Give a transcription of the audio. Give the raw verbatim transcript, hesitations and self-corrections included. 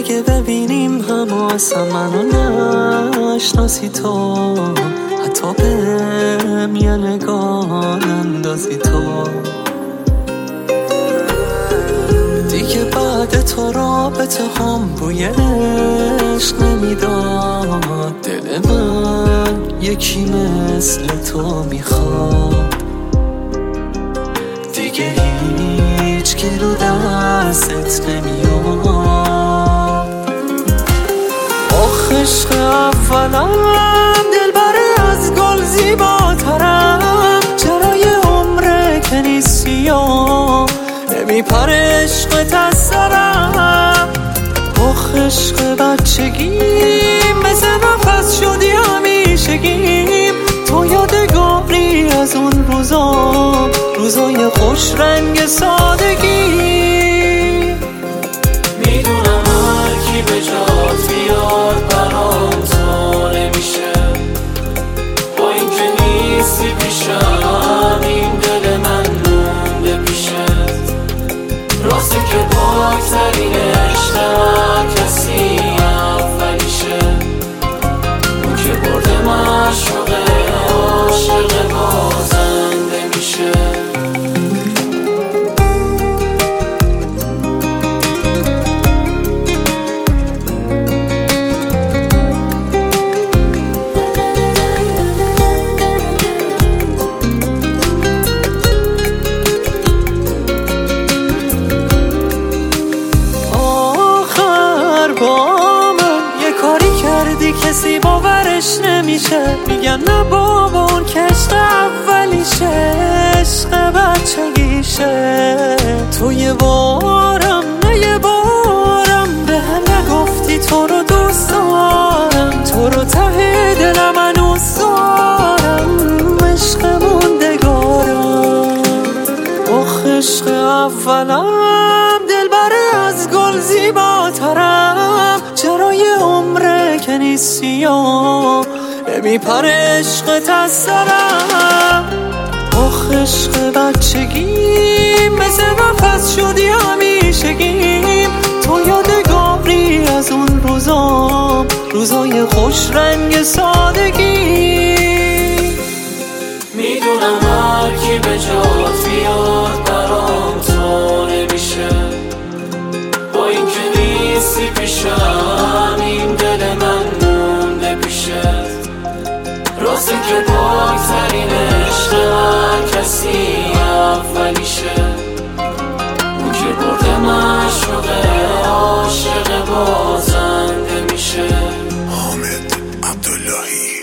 اگه ببینیم هم اصلا منو نشناسی تو، حتی بهم یه نگاه اندازی تو، دیگه بعد تو رابطه هم بوی عشق نمیداد. دل من یکی مثل تو میخواد، دیگه هیچ گلو دستت نمیاد. آخ عشق اولم دلبر از گل زیباترم، چرا یه عمره که نیستی و نمیپره عشقت از سرم. آخ عشق بچگیم مثل نفس شدی همیشگیم، تو یادگاری از اون روزا، روزای خوش رنگ سادگی. میدونم هر کی به جات بیاد برام تو نمیشه، با اینکه نیستی پیشم این دل من مونده پیشت. راسته که پاکترین عشق کسی اولیشه، اون که برده معشوقه عاشق بازنده میشه. با من یه کاری کردی کسی باورش نمیشه، میگن نه بابا اون که عشق اولیشه، عشق بچگیشه. تو یه بارم نه یه بارم به هم نگفتی تو رو دوست دارم، تو رو ته دلم هنوز دارم، عشق موندگارم. آخ عشق اولم دلبر از گل زیباترم، چرا یه عمره که نیستی و نمیپره عشقت از سرم. آخ عشق بچگیم مثل نفس شدی همیشگیم، تو یادگاری از اون روزا، روزای خوش رنگ سادگی. میدونم هر کی به جات بیاد برام تو نمیشه، با اینکه نیستی پیشم این دل من مونده پیشت. راسته که پاکترین عشق کسی اولیشه، اون که برده معشوقه عاشق بازنده میشه. حامد عبداللهی